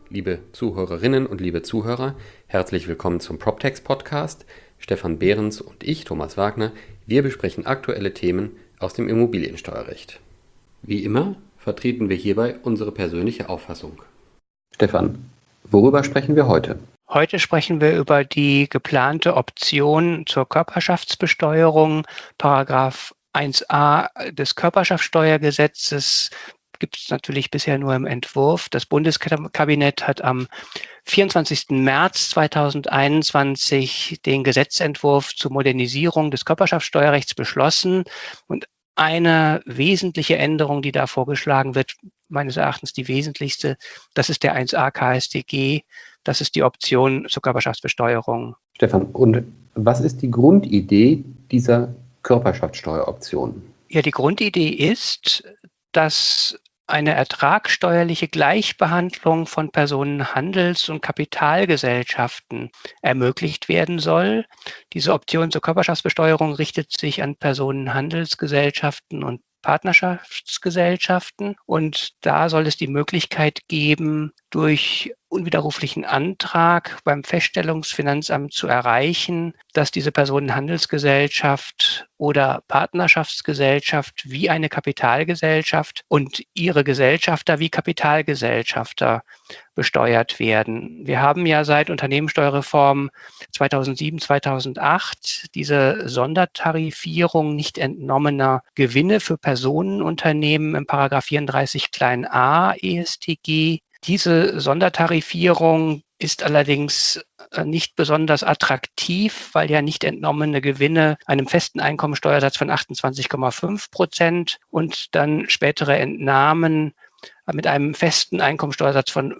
Liebe Zuhörerinnen und liebe Zuhörer, herzlich willkommen zum PropTex Podcast. Stefan Behrens und ich, Thomas Wagner, wir besprechen aktuelle Themen aus dem Immobiliensteuerrecht. Wie immer vertreten wir hierbei unsere persönliche Auffassung. Stefan, worüber sprechen wir heute? Heute sprechen wir über die geplante Option zur Körperschaftsbesteuerung. Paragraph 1a des Körperschaftssteuergesetzes gibt es natürlich bisher nur im Entwurf. Das Bundeskabinett hat am 24. März 2021 den Gesetzentwurf zur Modernisierung des Körperschaftssteuerrechts beschlossen. Und eine wesentliche Änderung, die da vorgeschlagen wird, meines Erachtens die wesentlichste, das ist der 1a KStG. Das ist die Option zur Körperschaftsbesteuerung. Stefan, und was ist die Grundidee dieser Körperschaftssteueroption? Ja, die Grundidee ist, dass eine ertragsteuerliche Gleichbehandlung von Personenhandels- und Kapitalgesellschaften ermöglicht werden soll. Diese Option zur Körperschaftsbesteuerung richtet sich an Personenhandelsgesellschaften und Partnerschaftsgesellschaften. Und da soll es die Möglichkeit geben, durch unwiderruflichen Antrag beim Feststellungsfinanzamt zu erreichen, dass diese Personenhandelsgesellschaft oder Partnerschaftsgesellschaft wie eine Kapitalgesellschaft und ihre Gesellschafter wie Kapitalgesellschafter besteuert werden. Wir haben ja seit Unternehmenssteuerreform 2007, 2008 diese Sondertarifierung nicht entnommener Gewinne für Personenunternehmen im Paragraph 34 klein a EStG. Diese Sondertarifierung ist allerdings nicht besonders attraktiv, weil ja nicht entnommene Gewinne einem festen Einkommensteuersatz von 28,5% und dann spätere Entnahmen mit einem festen Einkommensteuersatz von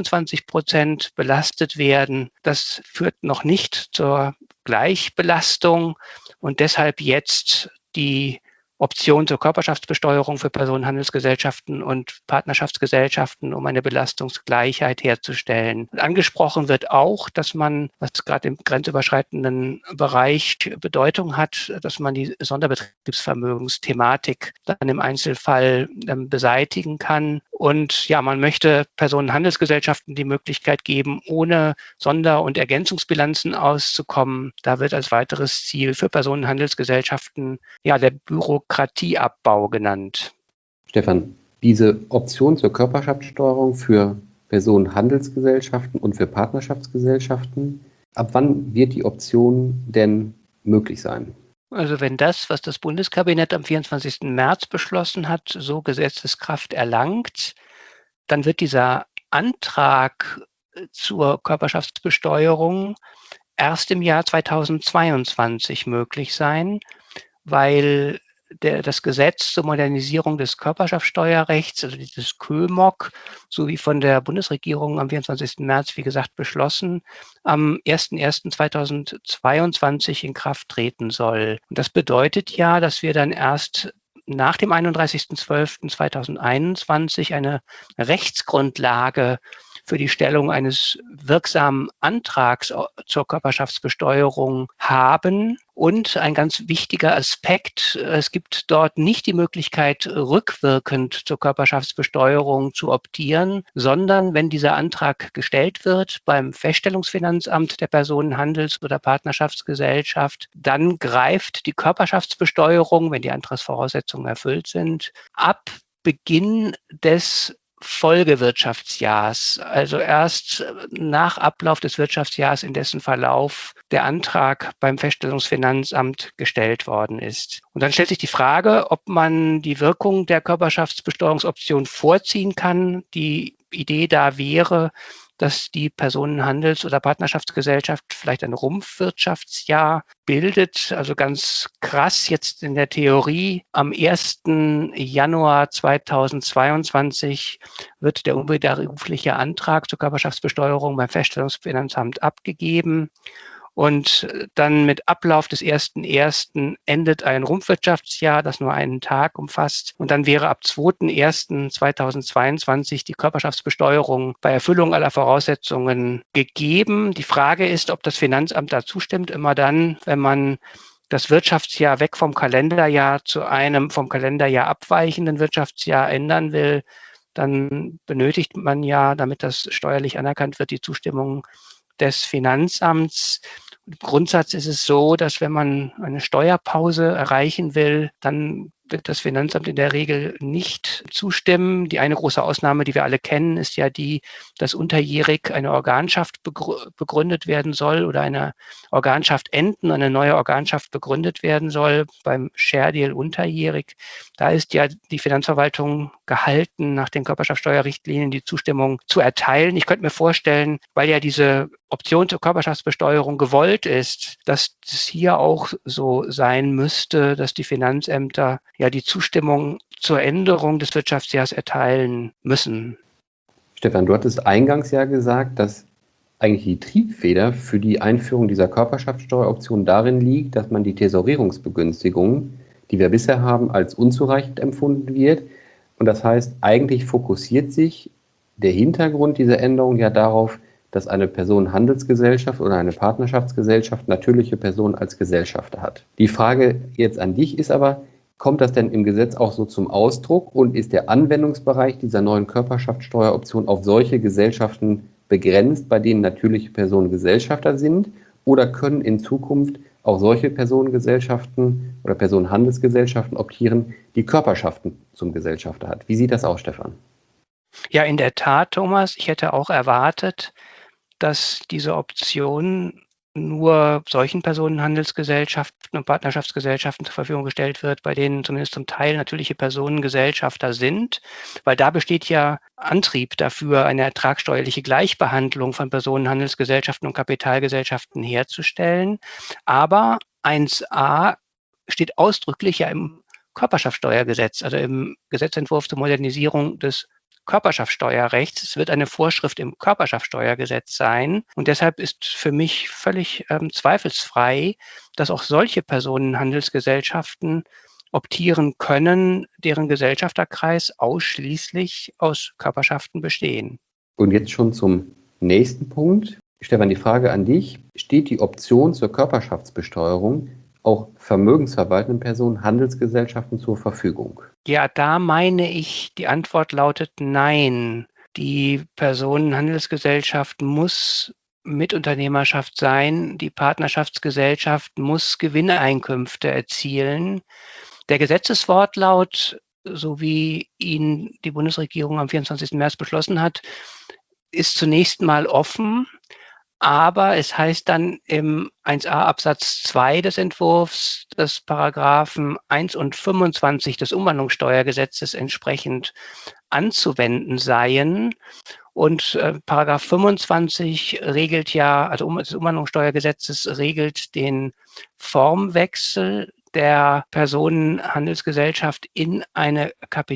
25% belastet werden. Das führt noch nicht zur Gleichbelastung und deshalb jetzt die Option zur Körperschaftsbesteuerung für Personenhandelsgesellschaften und Partnerschaftsgesellschaften, um eine Belastungsgleichheit herzustellen. Angesprochen wird auch, dass man, was gerade im grenzüberschreitenden Bereich Bedeutung hat, dass man die Sonderbetriebsvermögensthematik dann im Einzelfall beseitigen kann. Und ja, man möchte Personenhandelsgesellschaften die Möglichkeit geben, ohne Sonder- und Ergänzungsbilanzen auszukommen. Da wird als weiteres Ziel für Personenhandelsgesellschaften ja der Bürokratieabbau genannt. Stefan, diese Option zur Körperschaftssteuerung für Personenhandelsgesellschaften und für Partnerschaftsgesellschaften, ab wann wird die Option denn möglich sein? Also wenn das, was das Bundeskabinett am 24. März beschlossen hat, so Gesetzeskraft erlangt, dann wird dieser Antrag zur Körperschaftsbesteuerung erst im Jahr 2022 möglich sein, weil das Gesetz zur Modernisierung des Körperschaftssteuerrechts, also dieses KÖMOG, so wie von der Bundesregierung am 24. März, wie gesagt, beschlossen, am 01.01.2022 in Kraft treten soll. Und das bedeutet ja, dass wir dann erst nach dem 31.12.2021 eine Rechtsgrundlage für die Stellung eines wirksamen Antrags zur Körperschaftsbesteuerung haben. Und ein ganz wichtiger Aspekt, es gibt dort nicht die Möglichkeit, rückwirkend zur Körperschaftsbesteuerung zu optieren, sondern wenn dieser Antrag gestellt wird beim Feststellungsfinanzamt der Personenhandels- oder Partnerschaftsgesellschaft, dann greift die Körperschaftsbesteuerung, wenn die Antragsvoraussetzungen erfüllt sind, ab Beginn des Folgewirtschaftsjahrs, also erst nach Ablauf des Wirtschaftsjahrs, in dessen Verlauf der Antrag beim Feststellungsfinanzamt gestellt worden ist. Und dann stellt sich die Frage, ob man die Wirkung der Körperschaftsbesteuerungsoption vorziehen kann. Die Idee da wäre, dass die Personenhandels- oder Partnerschaftsgesellschaft vielleicht ein Rumpfwirtschaftsjahr bildet. Also ganz krass jetzt in der Theorie. Am 1. Januar 2022 wird der unwiderrufliche Antrag zur Körperschaftsbesteuerung beim Feststellungsfinanzamt abgegeben. Und dann mit Ablauf des 1.1. endet ein Rumpfwirtschaftsjahr, das nur einen Tag umfasst. Und dann wäre ab 2.1.2022 die Körperschaftsbesteuerung bei Erfüllung aller Voraussetzungen gegeben. Die Frage ist, ob das Finanzamt da zustimmt, immer dann, wenn man das Wirtschaftsjahr weg vom Kalenderjahr zu einem vom Kalenderjahr abweichenden Wirtschaftsjahr ändern will, dann benötigt man ja, damit das steuerlich anerkannt wird, die Zustimmung des Finanzamts. Im Grundsatz ist es so, dass wenn man eine Steuerpause erreichen will, dann wird das Finanzamt in der Regel nicht zustimmen. Die eine große Ausnahme, die wir alle kennen, ist ja die, dass unterjährig eine Organschaft begründet werden soll oder eine Organschaft enden, eine neue Organschaft begründet werden soll beim Share Deal unterjährig. Da ist ja die Finanzverwaltung gehalten, nach den Körperschaftsteuerrichtlinien die Zustimmung zu erteilen. Ich könnte mir vorstellen, weil ja diese Option zur Körperschaftsbesteuerung gewollt ist, dass es hier auch so sein müsste, dass die Finanzämter ja die Zustimmung zur Änderung des Wirtschaftsjahrs erteilen müssen. Stefan, du hattest eingangs ja gesagt, dass eigentlich die Triebfeder für die Einführung dieser Körperschaftssteueroption darin liegt, dass man die Tesorierungsbegünstigung, die wir bisher haben, als unzureichend empfunden wird. Und das heißt, eigentlich fokussiert sich der Hintergrund dieser Änderung ja darauf, dass eine Person Handelsgesellschaft oder eine Partnerschaftsgesellschaft natürliche Personen als Gesellschafter hat. Die Frage jetzt an dich ist aber, kommt das denn im Gesetz auch so zum Ausdruck und ist der Anwendungsbereich dieser neuen Körperschaftssteueroption auf solche Gesellschaften begrenzt, bei denen natürliche Personen Gesellschafter sind? Oder können in Zukunft auch solche Personengesellschaften oder Personenhandelsgesellschaften optieren, die Körperschaften zum Gesellschafter hat? Wie sieht das aus, Stefan? Ja, in der Tat, Thomas, ich hätte auch erwartet, dass diese Option nur solchen Personenhandelsgesellschaften und Partnerschaftsgesellschaften zur Verfügung gestellt wird, bei denen zumindest zum Teil natürliche Personen Gesellschafter sind, weil da besteht ja Antrieb dafür, eine ertragssteuerliche Gleichbehandlung von Personenhandelsgesellschaften und Kapitalgesellschaften herzustellen. Aber 1a steht ausdrücklich ja im Körperschaftsteuergesetz, also im Gesetzentwurf zur Modernisierung des Körperschaftsteuerrechts. Es wird eine Vorschrift im Körperschaftsteuergesetz sein. Und deshalb ist für mich völlig zweifelsfrei, dass auch solche Personenhandelsgesellschaften optieren können, deren Gesellschafterkreis ausschließlich aus Körperschaften bestehen. Und jetzt schon zum nächsten Punkt. Stefan, die Frage an dich. Steht die Option zur Körperschaftsbesteuerung auch vermögensverwaltenden Personen, Handelsgesellschaften zur Verfügung? Ja, da meine ich, die Antwort lautet nein. Die Personenhandelsgesellschaft muss Mitunternehmerschaft sein. Die Partnerschaftsgesellschaft muss Gewinneinkünfte erzielen. Der Gesetzeswortlaut, so wie ihn die Bundesregierung am 24. März beschlossen hat, ist zunächst mal offen. Aber es heißt dann im 1a Absatz 2 des Entwurfs, dass Paragraphen 1 und 25 des Umwandlungssteuergesetzes entsprechend anzuwenden seien. Und Paragraph 25 regelt ja, also des Umwandlungssteuergesetzes regelt den Formwechsel der Personenhandelsgesellschaft in eine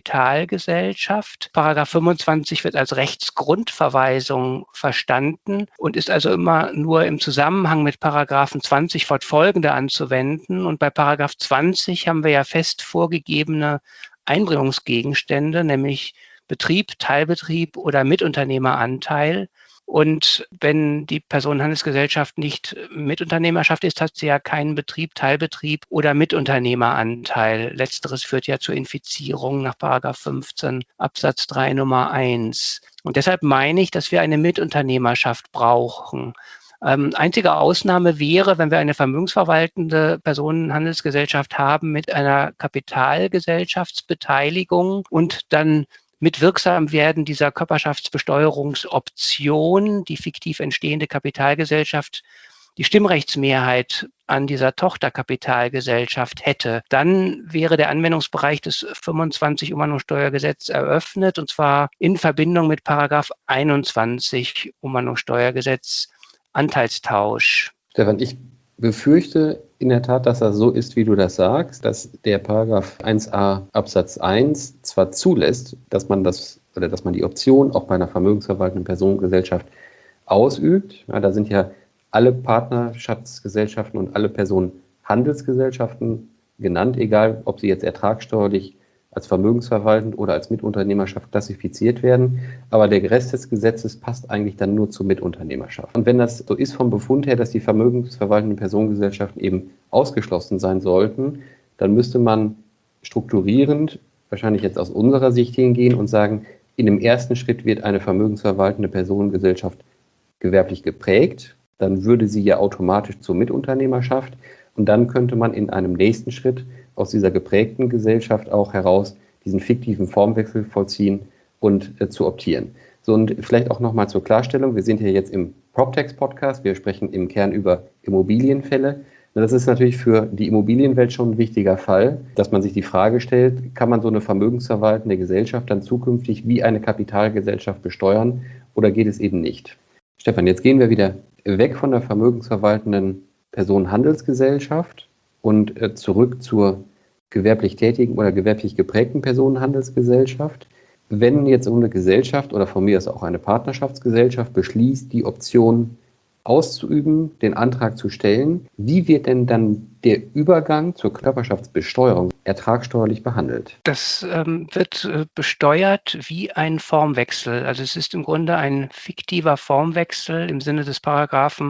Kapitalgesellschaft. Paragraph 25 wird als Rechtsgrundverweisung verstanden und ist also immer nur im Zusammenhang mit Paragraphen 20 fortfolgende anzuwenden. Und bei Paragraph 20 haben wir ja fest vorgegebene Einbringungsgegenstände, nämlich Betrieb, Teilbetrieb oder Mitunternehmeranteil. Und wenn die Personenhandelsgesellschaft nicht Mitunternehmerschaft ist, hat sie ja keinen Betrieb, Teilbetrieb oder Mitunternehmeranteil. Letzteres führt ja zur Infizierung nach § 15 Absatz 3 Nummer 1. Und deshalb meine ich, dass wir eine Mitunternehmerschaft brauchen. Einzige Ausnahme wäre, wenn wir eine vermögensverwaltende Personenhandelsgesellschaft haben mit einer Kapitalgesellschaftsbeteiligung und dann mit Wirksamwerden dieser Körperschaftsbesteuerungsoption die fiktiv entstehende Kapitalgesellschaft die Stimmrechtsmehrheit an dieser Tochterkapitalgesellschaft hätte, dann wäre der Anwendungsbereich des 25 Umwandlungssteuergesetz eröffnet, und zwar in Verbindung mit Paragraph 21 Umwandlungssteuergesetz Anteilstausch. Stefan, ich befürchte in der Tat, dass das so ist, wie du das sagst, dass der Paragraph 1a Absatz 1 zwar zulässt, dass man die Option auch bei einer vermögensverwaltenden Personengesellschaft ausübt. Ja, da sind ja alle Partnerschaftsgesellschaften und alle Personenhandelsgesellschaften genannt, egal ob sie jetzt ertragssteuerlich als vermögensverwaltend oder als Mitunternehmerschaft klassifiziert werden. Aber der Rest des Gesetzes passt eigentlich dann nur zur Mitunternehmerschaft. Und wenn das so ist vom Befund her, dass die vermögensverwaltenden Personengesellschaften eben ausgeschlossen sein sollten, dann müsste man strukturierend, wahrscheinlich jetzt aus unserer Sicht hingehen und sagen, in dem ersten Schritt wird eine vermögensverwaltende Personengesellschaft gewerblich geprägt, dann würde sie ja automatisch zur Mitunternehmerschaft und dann könnte man in einem nächsten Schritt aus dieser geprägten Gesellschaft auch heraus diesen fiktiven Formwechsel vollziehen und zu optieren. So, und vielleicht auch nochmal zur Klarstellung, wir sind hier jetzt im PropTex-Podcast, wir sprechen im Kern über Immobilienfälle. Das ist natürlich für die Immobilienwelt schon ein wichtiger Fall, dass man sich die Frage stellt, kann man so eine vermögensverwaltende Gesellschaft dann zukünftig wie eine Kapitalgesellschaft besteuern oder geht es eben nicht? Stefan, jetzt gehen wir wieder weg von der vermögensverwaltenden Personenhandelsgesellschaft und zurück zur gewerblich tätigen oder gewerblich geprägten Personenhandelsgesellschaft. Wenn jetzt so eine Gesellschaft oder von mir aus auch eine Partnerschaftsgesellschaft beschließt, die Option auszuüben, den Antrag zu stellen, wie wird denn dann der Übergang zur Körperschaftsbesteuerung ertragssteuerlich behandelt? Das wird besteuert wie ein Formwechsel. Also es ist im Grunde ein fiktiver Formwechsel im Sinne des Paragraphen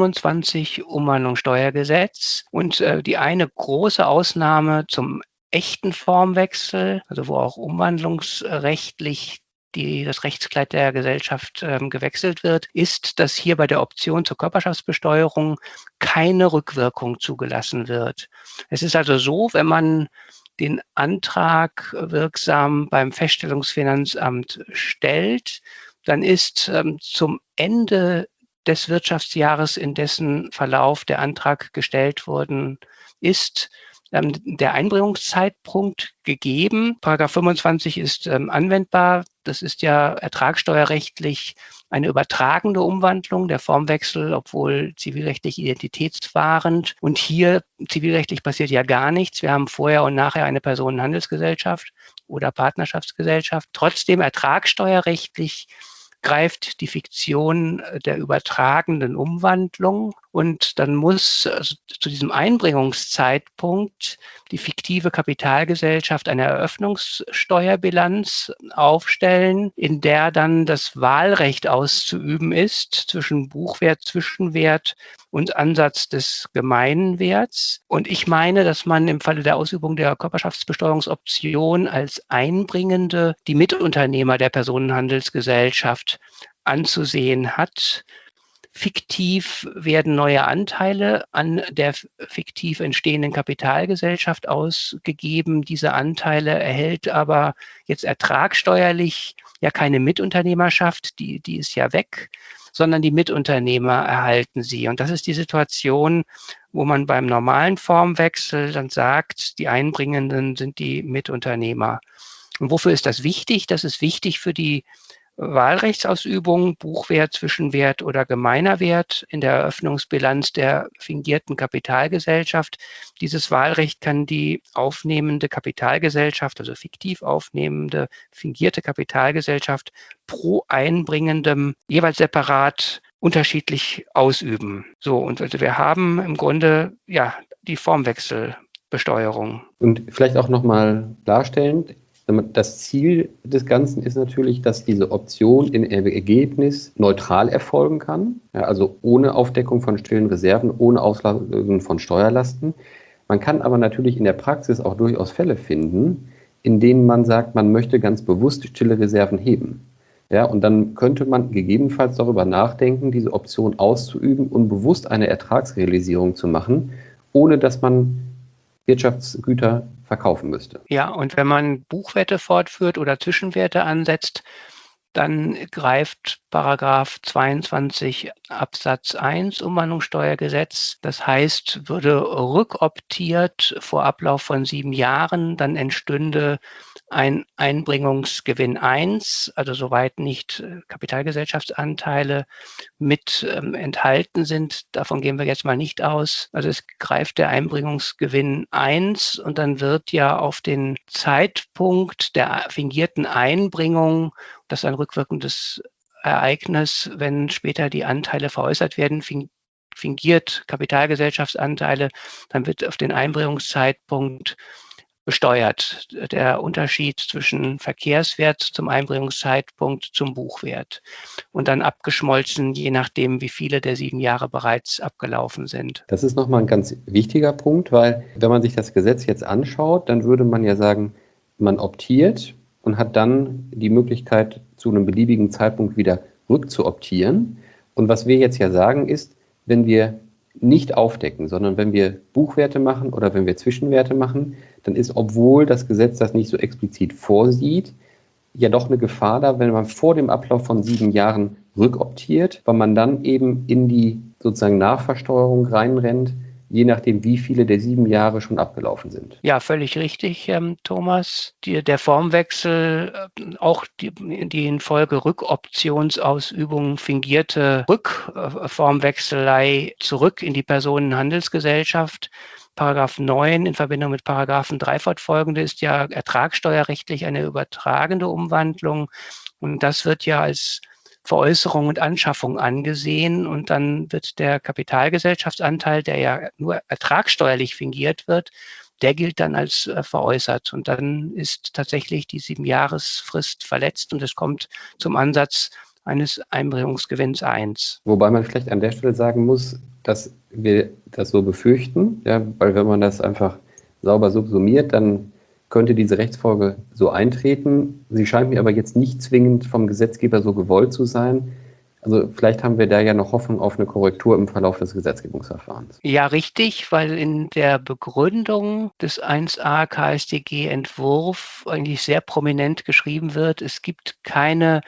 25 Umwandlungssteuergesetz. Und die eine große Ausnahme zum echten Formwechsel, also wo auch umwandlungsrechtlich das Rechtskleid der Gesellschaft gewechselt wird, ist, dass hier bei der Option zur Körperschaftsbesteuerung keine Rückwirkung zugelassen wird. Es ist also so, wenn man den Antrag wirksam beim Feststellungsfinanzamt stellt, dann ist zum Ende des Wirtschaftsjahres, in dessen Verlauf der Antrag gestellt worden ist, der Einbringungszeitpunkt gegeben. Paragraph 25 ist anwendbar. Das ist ja ertragssteuerrechtlich eine übertragende Umwandlung, der Formwechsel, obwohl zivilrechtlich identitätswahrend. Und hier zivilrechtlich passiert ja gar nichts. Wir haben vorher und nachher eine Personenhandelsgesellschaft oder Partnerschaftsgesellschaft. Trotzdem ertragssteuerrechtlich greift die Fiktion der übertragenden Umwandlung und dann muss also zu diesem Einbringungszeitpunkt die fiktive Kapitalgesellschaft eine Eröffnungssteuerbilanz aufstellen, in der dann das Wahlrecht auszuüben ist zwischen Buchwert, Zwischenwert und Ansatz des Gemeinwerts. Und ich meine, dass man im Falle der Ausübung der Körperschaftsbesteuerungsoption als Einbringende die Mitunternehmer der Personenhandelsgesellschaft anzusehen hat. Fiktiv werden neue Anteile an der fiktiv entstehenden Kapitalgesellschaft ausgegeben. Diese Anteile erhält aber jetzt ertragssteuerlich ja keine Mitunternehmerschaft, die ist ja weg, sondern die Mitunternehmer erhalten sie. Und das ist die Situation, wo man beim normalen Formwechsel dann sagt, die Einbringenden sind die Mitunternehmer. Und wofür ist das wichtig? Das ist wichtig für die Wahlrechtsausübung, Buchwert, Zwischenwert oder gemeiner Wert in der Eröffnungsbilanz der fingierten Kapitalgesellschaft. Dieses Wahlrecht kann die aufnehmende Kapitalgesellschaft, also fiktiv aufnehmende, fingierte Kapitalgesellschaft pro Einbringendem jeweils separat unterschiedlich ausüben. So, und also wir haben im Grunde ja die Formwechselbesteuerung. Und vielleicht auch nochmal klarstellen, das Ziel des Ganzen ist natürlich, dass diese Option im Ergebnis neutral erfolgen kann, ja, also ohne Aufdeckung von stillen Reserven, ohne Auslösen von Steuerlasten. Man kann aber natürlich in der Praxis auch durchaus Fälle finden, in denen man sagt, man möchte ganz bewusst stille Reserven heben. Ja, und dann könnte man gegebenenfalls darüber nachdenken, diese Option auszuüben und bewusst eine Ertragsrealisierung zu machen, ohne dass man Wirtschaftsgüter verkaufen müsste. Ja, und wenn man Buchwerte fortführt oder Zwischenwerte ansetzt, dann greift Paragraph 22 Absatz 1 Umwandlungssteuergesetz. Das heißt, würde rückoptiert vor Ablauf von 7 Jahren, dann entstünde ein Einbringungsgewinn 1, also soweit nicht Kapitalgesellschaftsanteile mit enthalten sind. Davon gehen wir jetzt mal nicht aus. Also es greift der Einbringungsgewinn 1 und dann wird ja auf den Zeitpunkt der fingierten Einbringung, das ist ein rückwirkendes Ereignis, wenn später die Anteile veräußert werden, fingiert Kapitalgesellschaftsanteile, dann wird auf den Einbringungszeitpunkt besteuert. Der Unterschied zwischen Verkehrswert zum Einbringungszeitpunkt zum Buchwert und dann abgeschmolzen, je nachdem, wie viele der 7 Jahre bereits abgelaufen sind. Das ist nochmal ein ganz wichtiger Punkt, weil wenn man sich das Gesetz jetzt anschaut, dann würde man ja sagen, man optiert und hat dann die Möglichkeit, zu einem beliebigen Zeitpunkt wieder rückzuoptieren. Und was wir jetzt ja sagen ist, wenn wir nicht aufdecken, sondern wenn wir Buchwerte machen oder wenn wir Zwischenwerte machen, dann ist, obwohl das Gesetz das nicht so explizit vorsieht, ja doch eine Gefahr da, wenn man vor dem Ablauf von 7 Jahren rückoptiert, weil man dann eben in die sozusagen Nachversteuerung reinrennt, je nachdem, wie viele der 7 Jahre schon abgelaufen sind. Ja, völlig richtig, Thomas. Der Formwechsel, auch die in Folge Rückoptionsausübung fingierte Rückformwechselei zurück in die Personenhandelsgesellschaft. Paragraph 9 in Verbindung mit Paragraphen 3 fortfolgende ist ja ertragssteuerrechtlich eine übertragende Umwandlung. Und das wird ja als Veräußerung und Anschaffung angesehen und dann wird der Kapitalgesellschaftsanteil, der ja nur ertragssteuerlich fingiert wird, der gilt dann als veräußert und dann ist tatsächlich die 7-Jahresfrist verletzt und es kommt zum Ansatz eines Einbringungsgewinns 1. Wobei man vielleicht an der Stelle sagen muss, dass wir das so befürchten, ja, weil wenn man das einfach sauber subsumiert, dann könnte diese Rechtsfolge so eintreten. Sie scheint mir aber jetzt nicht zwingend vom Gesetzgeber so gewollt zu sein. Also vielleicht haben wir da ja noch Hoffnung auf eine Korrektur im Verlauf des Gesetzgebungsverfahrens. Ja, richtig, weil in der Begründung des 1a KStG-Entwurf eigentlich sehr prominent geschrieben wird, es gibt keine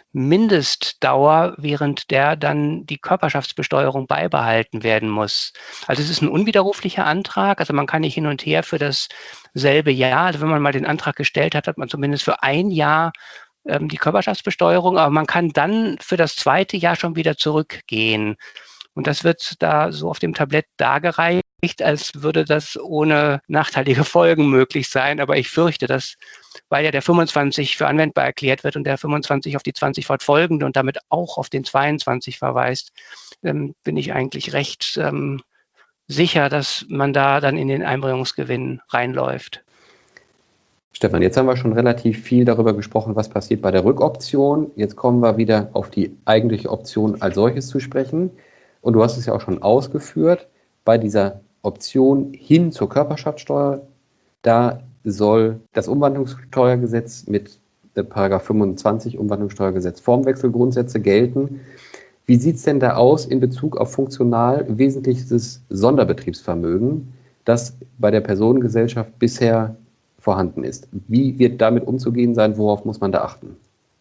Mindestdauer, während der dann die Körperschaftsbesteuerung beibehalten werden muss. Also es ist ein unwiderruflicher Antrag, also man kann nicht hin und her für dasselbe Jahr, also wenn man mal den Antrag gestellt hat, hat man zumindest für ein Jahr die Körperschaftsbesteuerung, aber man kann dann für das zweite Jahr schon wieder zurückgehen. Und das wird da so auf dem Tablett dargereicht, als würde das ohne nachteilige Folgen möglich sein. Aber ich fürchte, dass, weil ja der 25 für anwendbar erklärt wird und der 25 auf die 20 fortfolgende und damit auch auf den 22 verweist, bin ich eigentlich recht sicher, dass man da dann in den Einbringungsgewinn reinläuft. Stefan, jetzt haben wir schon relativ viel darüber gesprochen, was passiert bei der Rückoption. Jetzt kommen wir wieder auf die eigentliche Option als solches zu sprechen. Und du hast es ja auch schon ausgeführt, bei dieser Option hin zur Körperschaftssteuer, da soll das Umwandlungssteuergesetz mit Paragraph 25 Umwandlungssteuergesetz Formwechselgrundsätze gelten. Wie sieht es denn da aus in Bezug auf funktional wesentliches Sonderbetriebsvermögen, das bei der Personengesellschaft bisher vorhanden ist? Wie wird damit umzugehen sein? Worauf muss man da achten?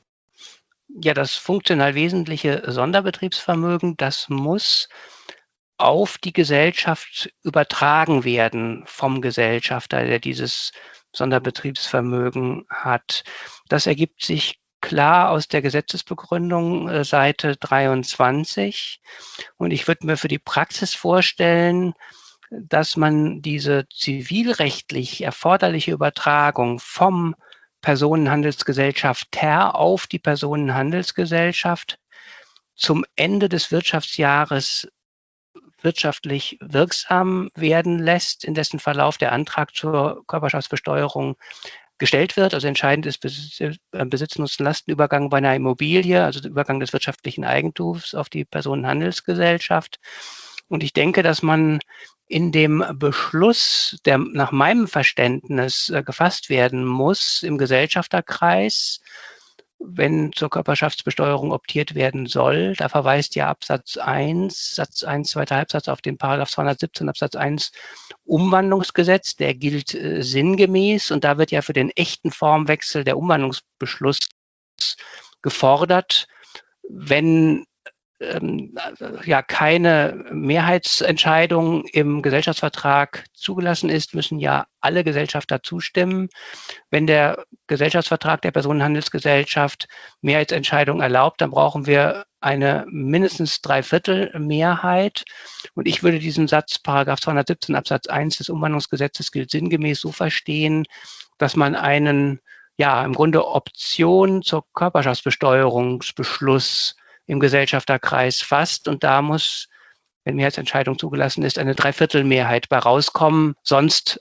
Ja, das funktional wesentliche Sonderbetriebsvermögen, das muss auf die Gesellschaft übertragen werden vom Gesellschafter, der dieses Sonderbetriebsvermögen hat. Das ergibt sich klar aus der Gesetzesbegründung, Seite 23. Und ich würde mir für die Praxis vorstellen, dass man diese zivilrechtlich erforderliche Übertragung vom Personenhandelsgesellschafter auf die Personenhandelsgesellschaft zum Ende des Wirtschaftsjahres wirtschaftlich wirksam werden lässt, in dessen Verlauf der Antrag zur Körperschaftsbesteuerung gestellt wird. Also entscheidend ist Besitz-Nutzen-Lastenübergang bei einer Immobilie, also der Übergang des wirtschaftlichen Eigentums auf die Personenhandelsgesellschaft. Und ich denke, dass man in dem Beschluss, der nach meinem Verständnis gefasst werden muss im Gesellschafterkreis, wenn zur Körperschaftsbesteuerung optiert werden soll, da verweist ja Absatz 1, Satz 1, zweiter Halbsatz auf den Paragraph 217 Absatz 1 Umwandlungsgesetz, der gilt sinngemäß und da wird ja für den echten Formwechsel der Umwandlungsbeschluss gefordert, wenn ja keine Mehrheitsentscheidung im Gesellschaftsvertrag zugelassen ist, müssen ja alle Gesellschafter zustimmen. Wenn der Gesellschaftsvertrag der Personenhandelsgesellschaft Mehrheitsentscheidung erlaubt, dann brauchen wir eine mindestens 3/4 Mehrheit. Und ich würde diesen Satz, Paragraph 217 Absatz 1 des Umwandlungsgesetzes gilt sinngemäß so verstehen, dass man einen, ja, im Grunde Option zur Körperschaftsbesteuerungsbeschluss im Gesellschafterkreis fasst. Und da muss, wenn Mehrheitsentscheidung zugelassen ist, eine 3/4 Mehrheit bei rauskommen, sonst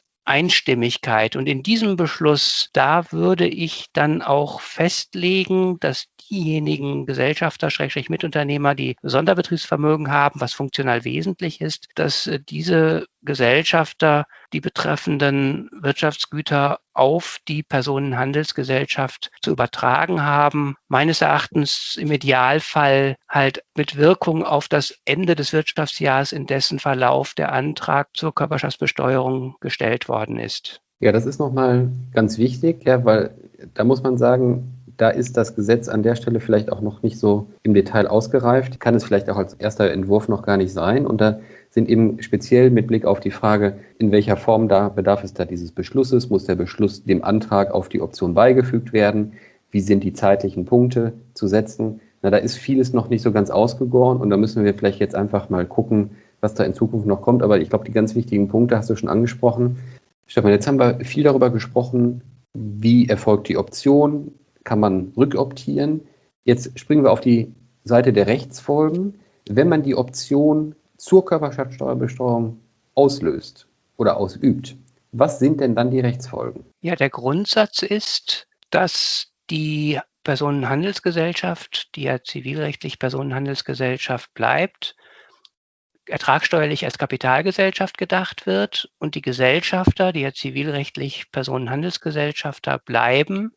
Einstimmigkeit. Und in diesem Beschluss, da würde ich dann auch festlegen, dass diejenigen Gesellschafter, Schrägstrich Mitunternehmer, die Sonderbetriebsvermögen haben, was funktional wesentlich ist, dass diese Gesellschafter die betreffenden Wirtschaftsgüter auf die Personenhandelsgesellschaft zu übertragen haben. Meines Erachtens im Idealfall halt mit Wirkung auf das Ende des Wirtschaftsjahres, in dessen Verlauf der Antrag zur Körperschaftsbesteuerung gestellt worden ist. Ja, das ist nochmal ganz wichtig, ja, weil da muss man sagen, da ist das Gesetz an der Stelle vielleicht auch noch nicht so im Detail ausgereift. Kann es vielleicht auch als erster Entwurf noch gar nicht sein. Und da sind eben speziell mit Blick auf die Frage, in welcher Form da bedarf es da dieses Beschlusses, muss der Beschluss dem Antrag auf die Option beigefügt werden, wie sind die zeitlichen Punkte zu setzen. Na, da ist vieles noch nicht so ganz ausgegoren und da müssen wir vielleicht jetzt einfach mal gucken, was da in Zukunft noch kommt. Aber ich glaube, die ganz wichtigen Punkte hast du schon angesprochen. Stefan, jetzt haben wir viel darüber gesprochen, wie erfolgt die Option, kann man rückoptieren. Jetzt springen wir auf die Seite der Rechtsfolgen. Wenn man die Option zur Körperschaftsteuerbesteuerung auslöst oder ausübt, was sind denn dann die Rechtsfolgen? Ja, der Grundsatz ist, dass die Personenhandelsgesellschaft, die ja zivilrechtlich Personenhandelsgesellschaft bleibt, ertragssteuerlich als Kapitalgesellschaft gedacht wird und die Gesellschafter, die ja zivilrechtlich Personenhandelsgesellschafter bleiben,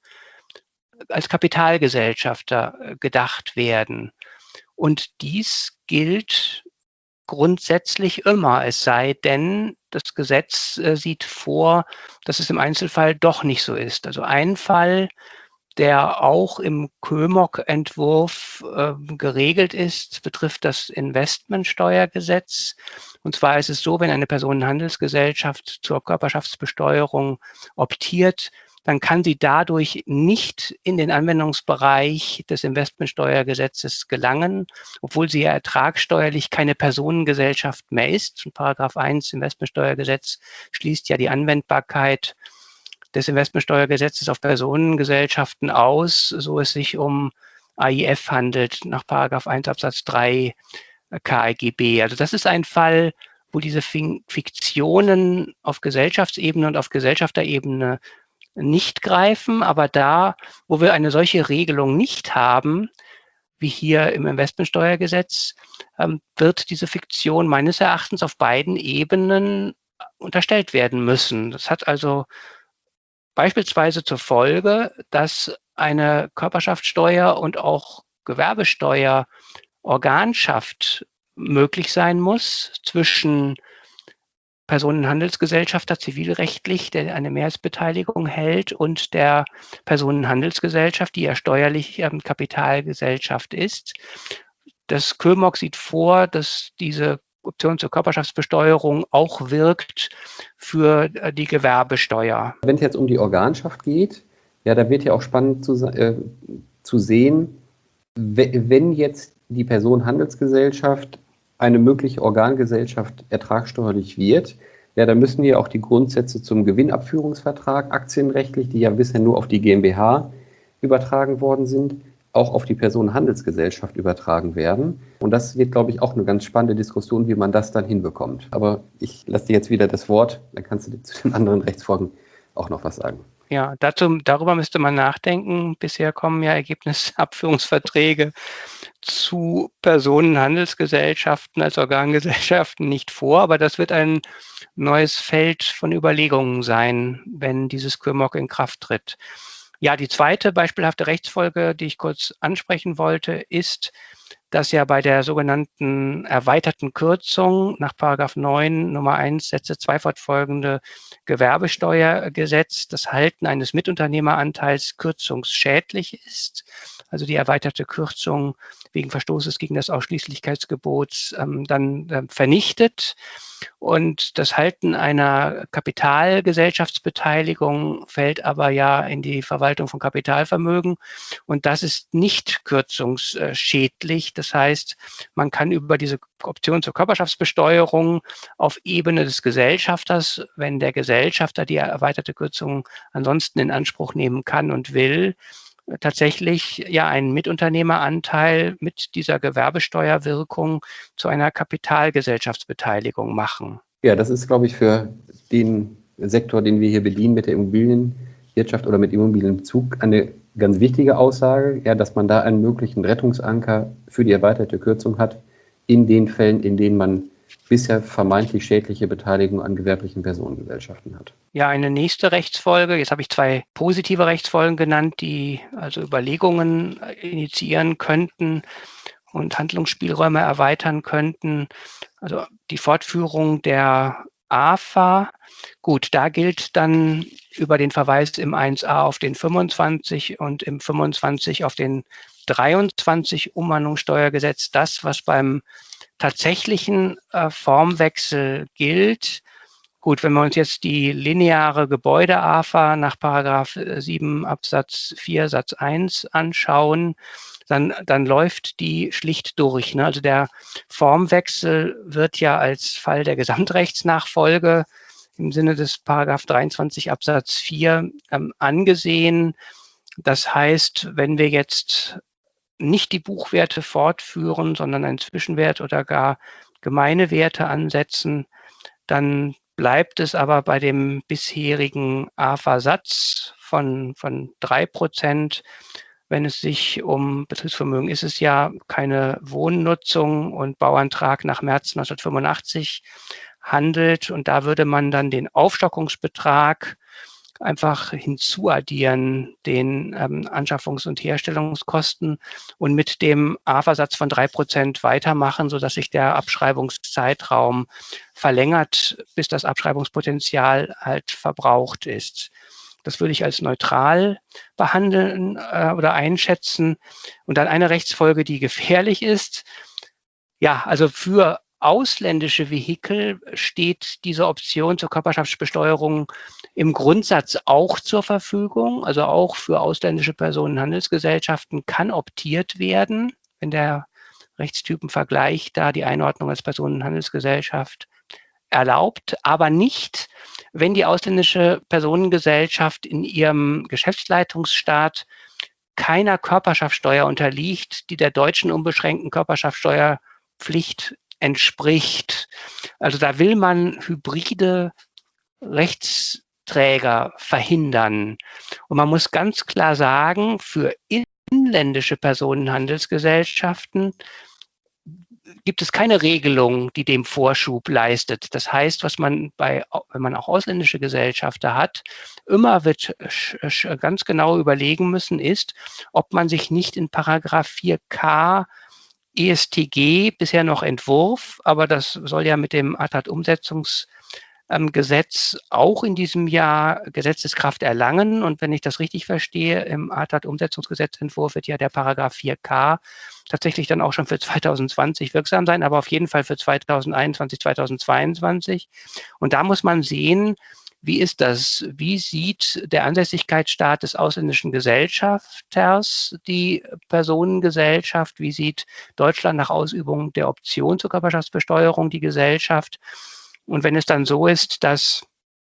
als Kapitalgesellschafter gedacht werden. Und dies gilt grundsätzlich immer, es sei denn, das Gesetz sieht vor, dass es im Einzelfall doch nicht so ist. Also ein Fall, der auch im KÖMOG-Entwurf geregelt ist, betrifft das Investmentsteuergesetz. Und zwar ist es so, wenn eine Personenhandelsgesellschaft zur Körperschaftsbesteuerung optiert, dann kann sie dadurch nicht in den Anwendungsbereich des Investmentsteuergesetzes gelangen, obwohl sie ja ertragssteuerlich keine Personengesellschaft mehr ist. Und Paragraph 1 Investmentsteuergesetz schließt ja die Anwendbarkeit des Investmentsteuergesetzes auf Personengesellschaften aus, so es sich um AIF handelt, nach Paragraph 1 Absatz 3 KGB. Also das ist ein Fall, wo diese Fiktionen auf Gesellschaftsebene und auf Gesellschafterebene nicht greifen, aber da, wo wir eine solche Regelung nicht haben, wie hier im Investmentsteuergesetz, wird diese Fiktion meines Erachtens auf beiden Ebenen unterstellt werden müssen. Das hat also beispielsweise zur Folge, dass eine Körperschaftssteuer und auch Gewerbesteuer Organschaft möglich sein muss zwischen Personenhandelsgesellschafter zivilrechtlich, der eine Mehrheitsbeteiligung hält, und der Personenhandelsgesellschaft, die ja steuerlich Kapitalgesellschaft ist. Das KÖMOG sieht vor, dass diese Option zur Körperschaftsbesteuerung auch wirkt für die Gewerbesteuer. Wenn es jetzt um die Organschaft geht, ja, da wird ja auch spannend zu sehen, wenn jetzt die Personenhandelsgesellschaft eine mögliche Organgesellschaft ertragssteuerlich wird, ja, dann müssen ja auch die Grundsätze zum Gewinnabführungsvertrag aktienrechtlich, die ja bisher nur auf die GmbH übertragen worden sind, auch auf die Personenhandelsgesellschaft übertragen werden. Und das wird, glaube ich, auch eine ganz spannende Diskussion, wie man das dann hinbekommt. Aber ich lasse dir jetzt wieder das Wort, dann kannst du zu den anderen Rechtsfolgen auch noch was sagen. Ja, darüber müsste man nachdenken. Bisher kommen ja Ergebnisabführungsverträge zu Personenhandelsgesellschaften als Organgesellschaften nicht vor, aber das wird ein neues Feld von Überlegungen sein, wenn dieses KÖMOG in Kraft tritt. Ja, die zweite beispielhafte Rechtsfolge, die ich kurz ansprechen wollte, ist, dass ja bei der sogenannten erweiterten Kürzung nach Paragraph 9 Nummer 1 Sätze 2 fortfolgende Gewerbesteuergesetz das Halten eines Mitunternehmeranteils kürzungsschädlich ist. Also die erweiterte Kürzung wegen Verstoßes gegen das Ausschließlichkeitsgebot dann vernichtet. Und das Halten einer Kapitalgesellschaftsbeteiligung fällt aber ja in die Verwaltung von Kapitalvermögen. Und das ist nicht kürzungsschädlich. Das heißt, man kann über diese Option zur Körperschaftsbesteuerung auf Ebene des Gesellschafters, wenn der Gesellschafter die erweiterte Kürzung ansonsten in Anspruch nehmen kann und will, tatsächlich ja einen Mitunternehmeranteil mit dieser Gewerbesteuerwirkung zu einer Kapitalgesellschaftsbeteiligung machen. Ja, das ist, glaube ich, für den Sektor, den wir hier bedienen mit der Immobilien, Wirtschaft oder mit Immobilienbezug eine ganz wichtige Aussage, ja, dass man da einen möglichen Rettungsanker für die erweiterte Kürzung hat, in den Fällen, in denen man bisher vermeintlich schädliche Beteiligung an gewerblichen Personengesellschaften hat. Ja, eine nächste Rechtsfolge, jetzt habe ich 2 positive Rechtsfolgen genannt, die also Überlegungen initiieren könnten und Handlungsspielräume erweitern könnten. Also die Fortführung der AFA. Gut, da gilt dann über den Verweis im 1a auf den 25 und im 25 auf den 23 Umwandlungssteuergesetz das, was beim tatsächlichen Formwechsel gilt. Gut, wenn wir uns jetzt die lineare Gebäude-AFA nach Paragraph 7 Absatz 4 Satz 1 anschauen, dann läuft die schlicht durch. Ne? Also der Formwechsel wird ja als Fall der Gesamtrechtsnachfolge im Sinne des Paragraph 23 Absatz 4 angesehen. Das heißt, wenn wir jetzt nicht die Buchwerte fortführen, sondern einen Zwischenwert oder gar gemeine Werte ansetzen, dann bleibt es aber bei dem bisherigen AFA-Satz von 3%. Wenn es sich um Betriebsvermögen ist, es ja keine Wohnnutzung und Bauantrag nach März 1985 handelt. Und da würde man dann den Aufstockungsbetrag einfach hinzuaddieren, den Anschaffungs- und Herstellungskosten und mit dem AFA-Satz von 3% weitermachen, sodass sich der Abschreibungszeitraum verlängert, bis das Abschreibungspotenzial halt verbraucht ist. Das würde ich als neutral behandeln oder einschätzen. Und dann eine Rechtsfolge, die gefährlich ist. Ja, also für ausländische Vehikel steht diese Option zur Körperschaftsbesteuerung im Grundsatz auch zur Verfügung. Also auch für ausländische Personenhandelsgesellschaften kann optiert werden, wenn der Rechtstypenvergleich da die Einordnung als Personenhandelsgesellschaft erlaubt, aber nicht, wenn die ausländische Personengesellschaft in ihrem Geschäftsleitungsstaat keiner Körperschaftssteuer unterliegt, die der deutschen unbeschränkten Körperschaftssteuerpflicht entspricht. Also da will man hybride Rechtsträger verhindern. Und man muss ganz klar sagen, für inländische Personenhandelsgesellschaften gibt es keine Regelung, die dem Vorschub leistet. Das heißt, was man wenn man auch ausländische Gesellschafter hat, immer wird ganz genau überlegen müssen, ist, ob man sich nicht in Paragraph 4k ESTG, bisher noch Entwurf, aber das soll ja mit dem ATAD-Umsetzungsgesetz auch in diesem Jahr Gesetzeskraft erlangen. Und wenn ich das richtig verstehe, im ATAD-Umsetzungsgesetzentwurf wird ja der Paragraph 4k tatsächlich dann auch schon für 2020 wirksam sein, aber auf jeden Fall für 2021, 2022. Und da muss man sehen, wie ist das? Wie sieht der Ansässigkeitsstaat des ausländischen Gesellschafters die Personengesellschaft? Wie sieht Deutschland nach Ausübung der Option zur Körperschaftsbesteuerung die Gesellschaft? Und wenn es dann so ist, dass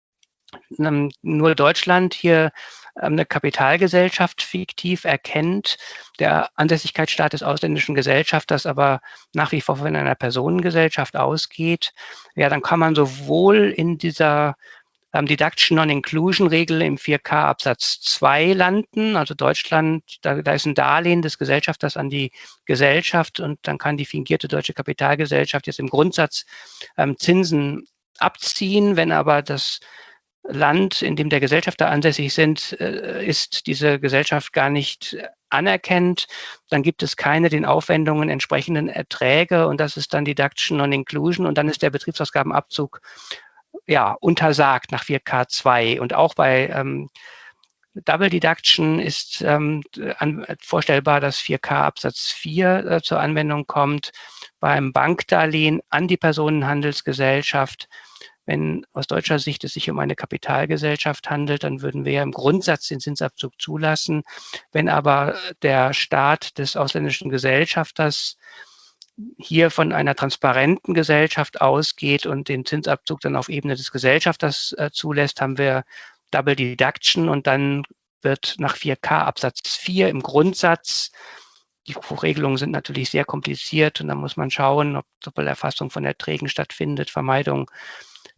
nur Deutschland hier eine Kapitalgesellschaft fiktiv erkennt, der Ansässigkeitsstaat des ausländischen Gesellschafters aber nach wie vor von einer Personengesellschaft ausgeht, ja, dann kann man sowohl in dieser Deduction Non-Inclusion-Regel im 4k Absatz 2 landen. Also Deutschland, da ist ein Darlehen des Gesellschafters an die Gesellschaft und dann kann die fingierte deutsche Kapitalgesellschaft jetzt im Grundsatz Zinsen abziehen. Wenn aber das Land, in dem der Gesellschafter ansässig ist diese Gesellschaft gar nicht anerkennt, dann gibt es keine den Aufwendungen entsprechenden Erträge und das ist dann Deduction Non-Inclusion und dann ist der Betriebsausgabenabzug untersagt nach 4K2 und auch bei Double Deduction ist vorstellbar, dass 4K Absatz 4 zur Anwendung kommt. Beim Bankdarlehen an die Personenhandelsgesellschaft, wenn aus deutscher Sicht es sich um eine Kapitalgesellschaft handelt, dann würden wir ja im Grundsatz den Zinsabzug zulassen. Wenn aber der Staat des ausländischen Gesellschafters hier von einer transparenten Gesellschaft ausgeht und den Zinsabzug dann auf Ebene des Gesellschafters zulässt, haben wir Double Deduction und dann wird nach 4k Absatz 4 im Grundsatz, die Regelungen sind natürlich sehr kompliziert und da muss man schauen, ob Doppelerfassung von Erträgen stattfindet, Vermeidung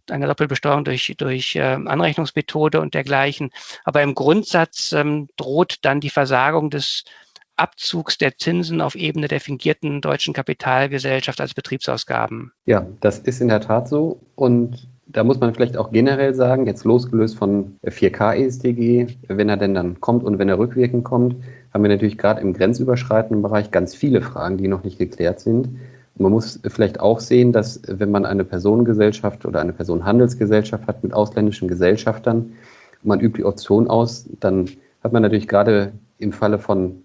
eine Doppelbesteuerung durch Anrechnungsmethode und dergleichen. Aber im Grundsatz droht dann die Versagung des Abzugs der Zinsen auf Ebene der fingierten deutschen Kapitalgesellschaft als Betriebsausgaben. Ja, das ist in der Tat so. Und da muss man vielleicht auch generell sagen, jetzt losgelöst von 4K EStG, wenn er denn dann kommt und wenn er rückwirkend kommt, haben wir natürlich gerade im grenzüberschreitenden Bereich ganz viele Fragen, die noch nicht geklärt sind. Und man muss vielleicht auch sehen, dass wenn man eine Personengesellschaft oder eine Personenhandelsgesellschaft hat mit ausländischen Gesellschaftern und man übt die Option aus, dann hat man natürlich gerade im Falle von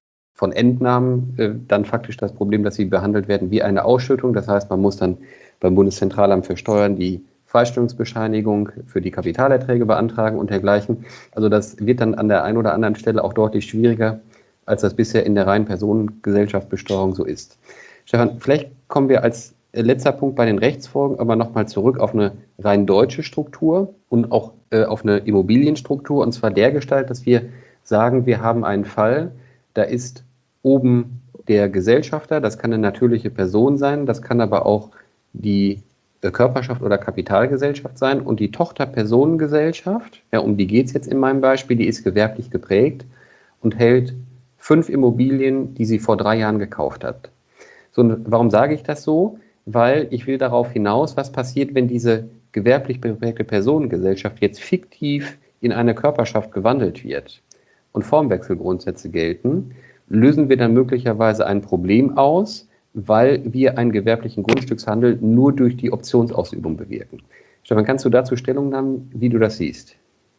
Entnahmen dann faktisch das Problem, dass sie behandelt werden wie eine Ausschüttung. Das heißt, man muss dann beim Bundeszentralamt für Steuern die Freistellungsbescheinigung für die Kapitalerträge beantragen und dergleichen. Also das wird dann an der einen oder anderen Stelle auch deutlich schwieriger, als das bisher in der reinen Personengesellschaftsbesteuerung so ist. Stefan, vielleicht kommen wir als letzter Punkt bei den Rechtsfolgen aber nochmal zurück auf eine rein deutsche Struktur und auch auf eine Immobilienstruktur, und zwar dergestalt, dass wir sagen, wir haben einen Fall, da ist oben der Gesellschafter, das kann eine natürliche Person sein, das kann aber auch die Körperschaft oder Kapitalgesellschaft sein, und die Tochterpersonengesellschaft, ja, um die geht es jetzt in meinem Beispiel, die ist gewerblich geprägt und hält 5 Immobilien, die sie vor 3 Jahren gekauft hat. So, warum sage ich das so? Weil ich will darauf hinaus, was passiert, wenn diese gewerblich geprägte Personengesellschaft jetzt fiktiv in eine Körperschaft gewandelt wird und Formwechselgrundsätze gelten, lösen wir dann möglicherweise ein Problem aus, weil wir einen gewerblichen Grundstückshandel nur durch die Optionsausübung bewirken. Stefan, kannst du dazu Stellung nehmen, wie du das siehst?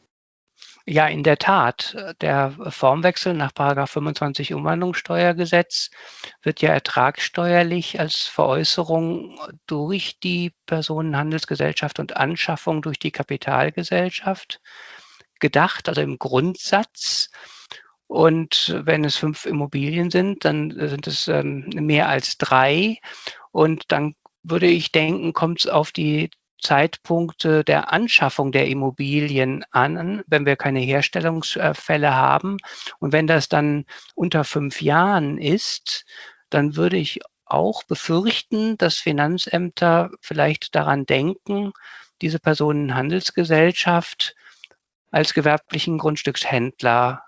Ja, in der Tat. Der Formwechsel nach § 25 Umwandlungssteuergesetz wird ja ertragssteuerlich als Veräußerung durch die Personenhandelsgesellschaft und Anschaffung durch die Kapitalgesellschaft gedacht, also im Grundsatz. Und wenn es 5 Immobilien sind, dann sind es mehr als 3. Und dann würde ich denken, kommt es auf die Zeitpunkte der Anschaffung der Immobilien an, wenn wir keine Herstellungsfälle haben. Und wenn das dann unter 5 Jahren ist, dann würde ich auch befürchten, dass Finanzämter vielleicht daran denken, diese Personenhandelsgesellschaft als gewerblichen Grundstückshändler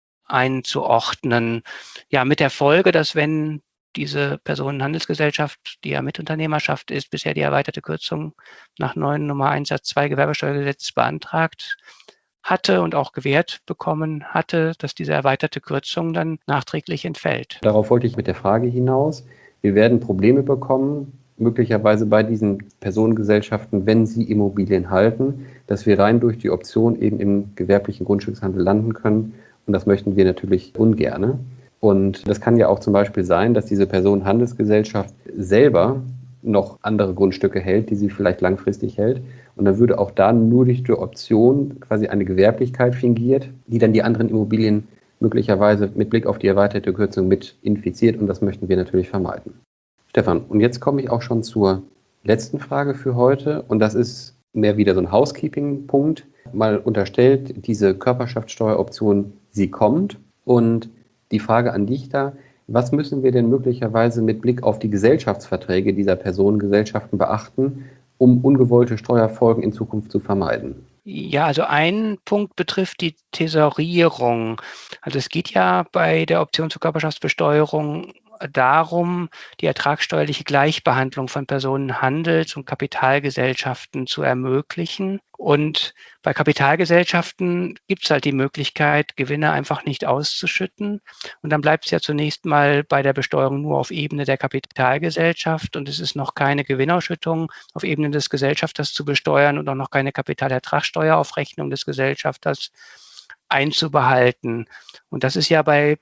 einzuordnen. Ja, mit der Folge, dass wenn diese Personenhandelsgesellschaft, die ja Mitunternehmerschaft ist, bisher die erweiterte Kürzung nach 9 Nummer 1 Satz 2 Gewerbesteuergesetz beantragt hatte und auch gewährt bekommen hatte, dass diese erweiterte Kürzung dann nachträglich entfällt. Darauf wollte ich mit der Frage hinaus. Wir werden Probleme bekommen, möglicherweise bei diesen Personengesellschaften, wenn sie Immobilien halten, dass wir rein durch die Option eben im gewerblichen Grundstückshandel landen können. Und das möchten wir natürlich ungerne. Und das kann ja auch zum Beispiel sein, dass diese Personenhandelsgesellschaft selber noch andere Grundstücke hält, die sie vielleicht langfristig hält. Und dann würde auch da nur durch die Option quasi eine Gewerblichkeit fingiert, die dann die anderen Immobilien möglicherweise mit Blick auf die erweiterte Kürzung mit infiziert. Und das möchten wir natürlich vermeiden. Stefan, und jetzt komme ich auch schon zur letzten Frage für heute. Und das ist mehr wieder so ein Housekeeping-Punkt. Mal unterstellt, diese Körperschaftssteueroption, sie kommt. Und die Frage an dich da, was müssen wir denn möglicherweise mit Blick auf die Gesellschaftsverträge dieser Personengesellschaften beachten, um ungewollte Steuerfolgen in Zukunft zu vermeiden? Ja, also ein Punkt betrifft die Tesorierung. Also es geht ja bei der Option zur Körperschaftsbesteuerung darum, die ertragssteuerliche Gleichbehandlung von Personenhandels- und Kapitalgesellschaften zu ermöglichen. Und bei Kapitalgesellschaften gibt es halt die Möglichkeit, Gewinne einfach nicht auszuschütten. Und dann bleibt es ja zunächst mal bei der Besteuerung nur auf Ebene der Kapitalgesellschaft. Und es ist noch keine Gewinnausschüttung auf Ebene des Gesellschafters zu besteuern und auch noch keine Kapitalertragssteueraufrechnung des Gesellschafters einzubehalten. Und das ist ja bei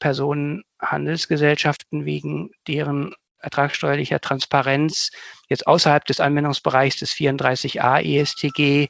Personenhandelsgesellschaften wegen deren ertragssteuerlicher Transparenz jetzt außerhalb des Anwendungsbereichs des 34a EStG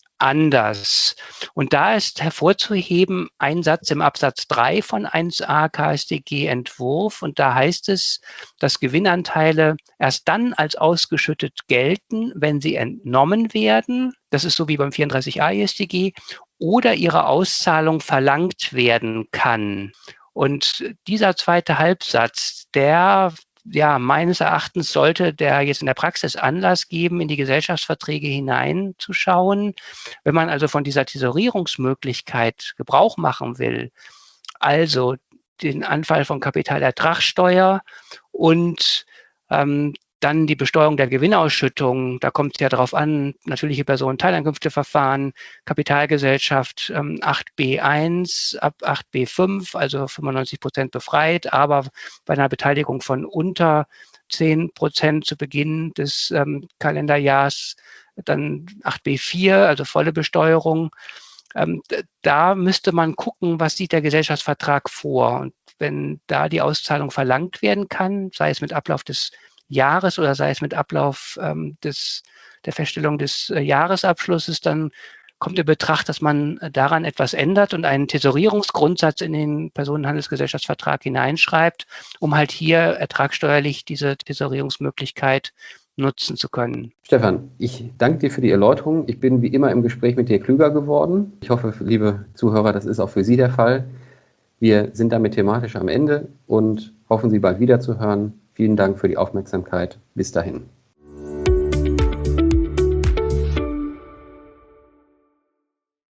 anders. Und da ist hervorzuheben ein Satz im Absatz 3 von 1a KStG-Entwurf. Und da heißt es, dass Gewinnanteile erst dann als ausgeschüttet gelten, wenn sie entnommen werden. Das ist so wie beim 34a EStG, oder ihre Auszahlung verlangt werden kann. Und dieser zweite Halbsatz, der ja, meines Erachtens sollte der jetzt in der Praxis Anlass geben, in die Gesellschaftsverträge hineinzuschauen. Wenn man also von dieser Tesorierungsmöglichkeit Gebrauch machen will, also den Anfall von Kapitalertragssteuer und dann die Besteuerung der Gewinnausschüttung, da kommt es ja darauf an, natürliche Personen, Teileinkünfteverfahren, Kapitalgesellschaft 8b1 ab 8b5, also 95% befreit, aber bei einer Beteiligung von unter 10% zu Beginn des Kalenderjahrs dann 8b4, also volle Besteuerung. Da müsste man gucken, was sieht der Gesellschaftsvertrag vor. Und wenn da die Auszahlung verlangt werden kann, sei es mit Ablauf des Jahres oder sei es mit Ablauf der Feststellung des Jahresabschlusses, dann kommt in Betracht, dass man daran etwas ändert und einen Tesorierungsgrundsatz in den Personenhandelsgesellschaftsvertrag hineinschreibt, um halt hier ertragssteuerlich diese Tesorierungsmöglichkeit nutzen zu können. Stefan, ich danke dir für die Erläuterung. Ich bin wie immer im Gespräch mit dir klüger geworden. Ich hoffe, liebe Zuhörer, das ist auch für Sie der Fall. Wir sind damit thematisch am Ende und hoffen, Sie bald wiederzuhören. Vielen Dank für die Aufmerksamkeit. Bis dahin.